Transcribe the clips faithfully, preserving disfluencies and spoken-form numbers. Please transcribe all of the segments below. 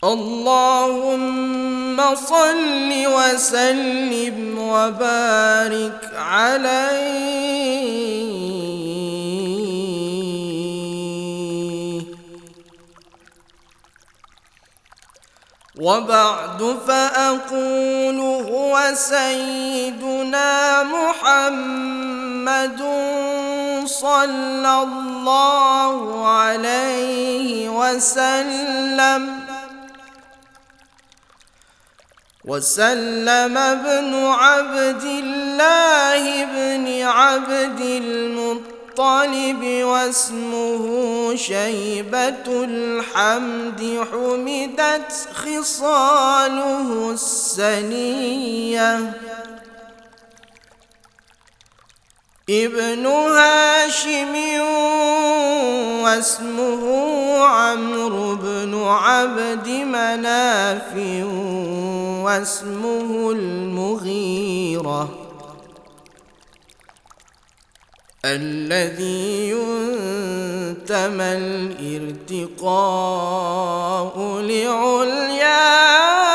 اللهم صل وسلم وبارك عليه. وبعد فأقول هو سيدنا محمد صلى الله عليه وسلم وسلم ابن عبد الله بن عبد المطلب واسمه شيبة الحمد حمدت خصاله السنية ابن هاشم واسمه عمرو بن عبد مناف واسمه المغيرة الذي ينتمى الارتقاء لعليا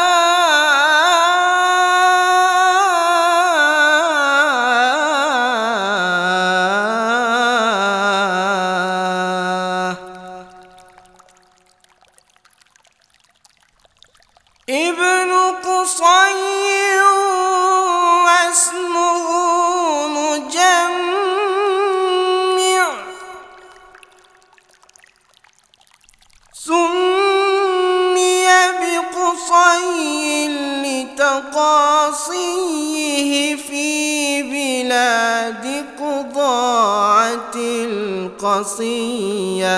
ابن قصي واسمه مجمع سمي بقصي لتقاصيه في بلاد قضاعة القصية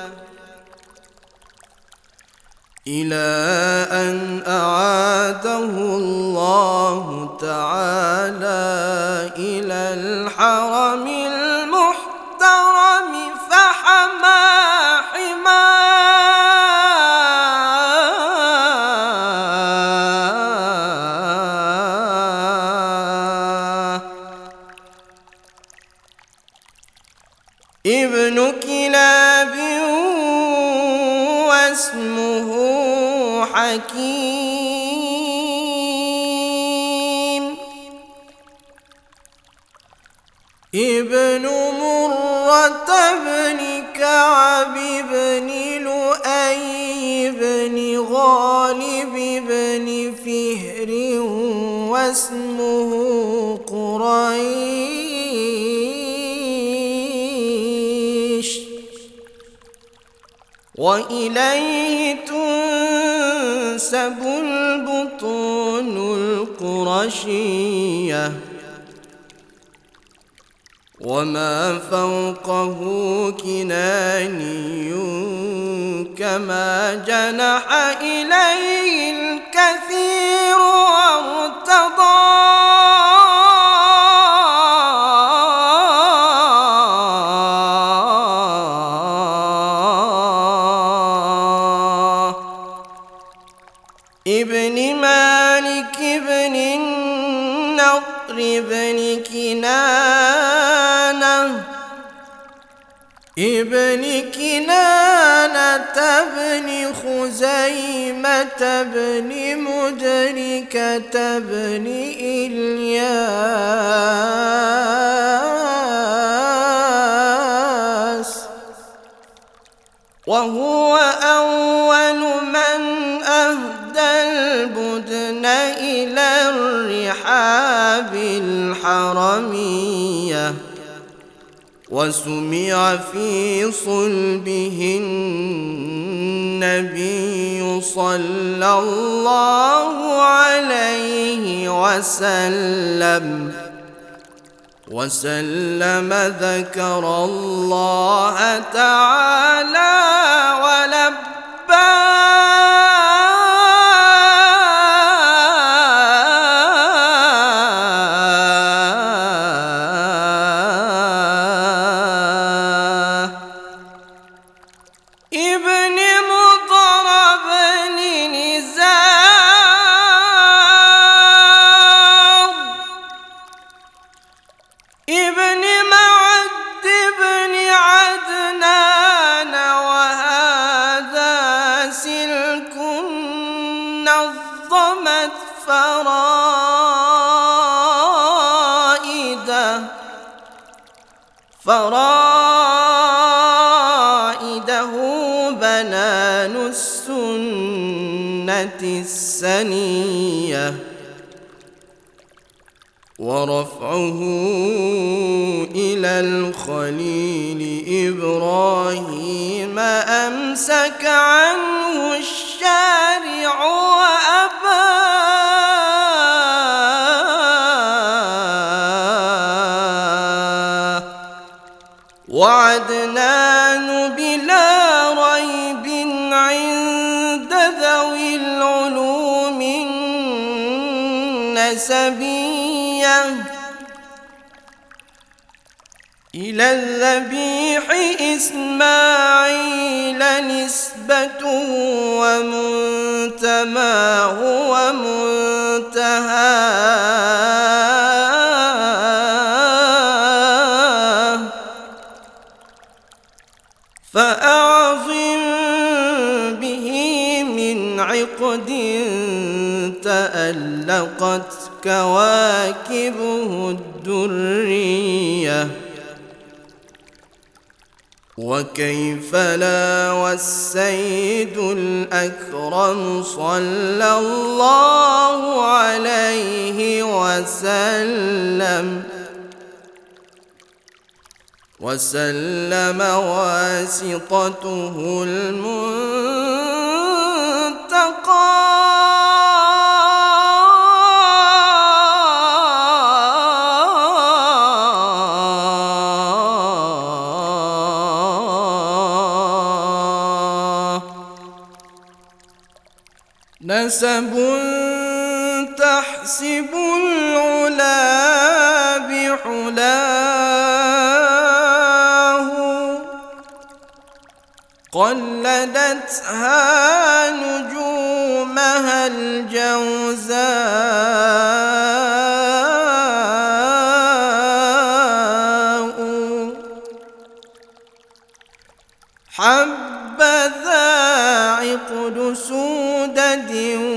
إلى أن أعاده الله تعالى إلى الحرم المحترم فحمى حماه. ابن كلاب واسمه حكيم ابن مرة بن كعب بن لؤي بن غالب بن فهر واسمه قريش وإليه تنسب البطون القرشية وما فوقه كناني كما جنح إليه الكثير وارتضى. ابن مالك بن النضر بن كنانة ابن كنانة بن خزيمة بن مدركة بن إلياس وهو أول من أهدى البدن إلى الرحاب الحرمية وسمع في صلبه النبي صلى الله عليه وسلم وسلم ذكر الله تعالى ولبى ابن مضرب بن نزار ابن معد بن عدنان وهذا سلك فرائده بنان السنة السنية ورفعه إلى الخليل إبراهيم أمسك عنه الشارع وأبى وعدنان بلا ريب عند ذوي العلوم النسبية إلى الذبيح إسماعيل نسبته ومنتماه ومنتهاه فأعظم به من عقد تألقت كواكبه الدرية وكيف لا والسيد الأكرم صلى الله عليه وسلم وسلم واسطته المنتقى نسب تحسب العلا بحلاه قلدتها نجومها الجوزاء حبذا عقد سودد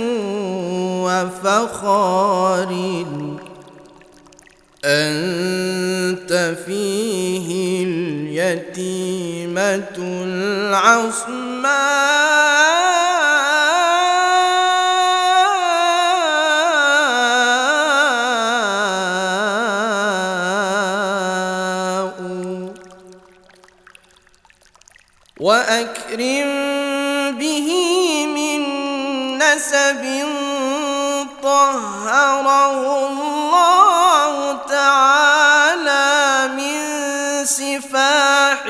وفخار أنت فيه اليتيمة العصماء وأكرم به من نسب طهره الله تعالى من سفاح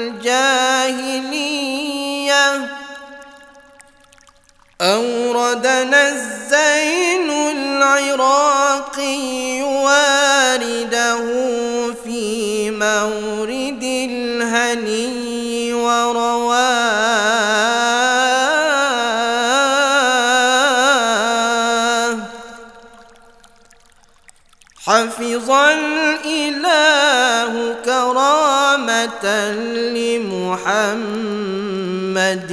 الجاهلية أوردنا الزين العراقي وارده في مورد الهني ورواه حفظ الإله كرامة لمحمد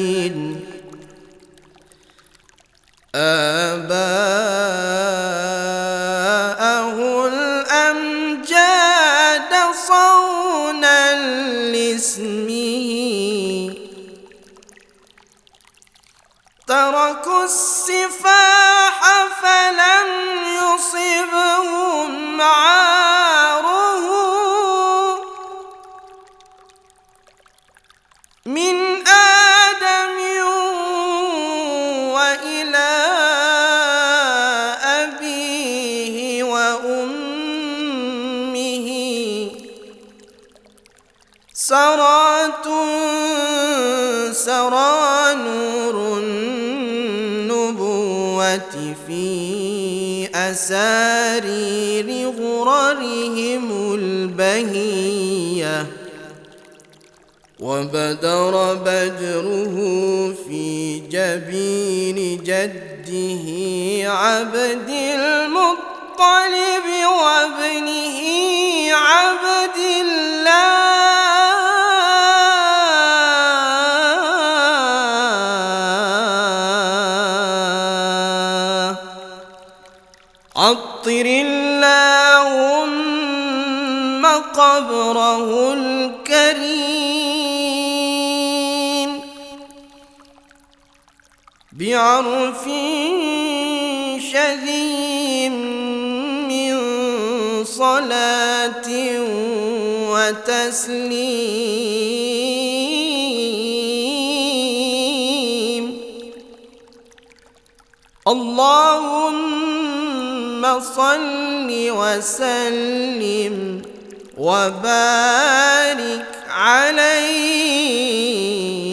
آباءه الأمجاد صونا لاسمه تركوا السفاح فلم يصبهم عاره من آدم وإلى أبيه وأمه سرات سرى نور النبوة في أسارير غررهم البهية وبدر بدره في جبين جده عبد المطلب وابنه عبد الله عطر اللهم قبره الكريم بعرف شديد من صلاة وتسليم. اللهم صل وسلم وبارك عليه